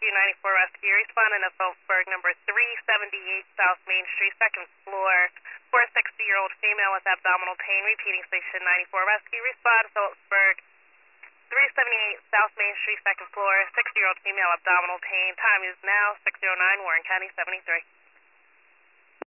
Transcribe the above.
Rescue, 94 Rescue. Responding to Phillipsburg, number 378 South Main Street, second floor. 460-year-old female with abdominal pain. Repeating, station 94 Rescue. Respond, Phillipsburg, 378 South Main Street, second floor. 60-year-old female, abdominal pain. Time is now 6:09, Warren County, 73.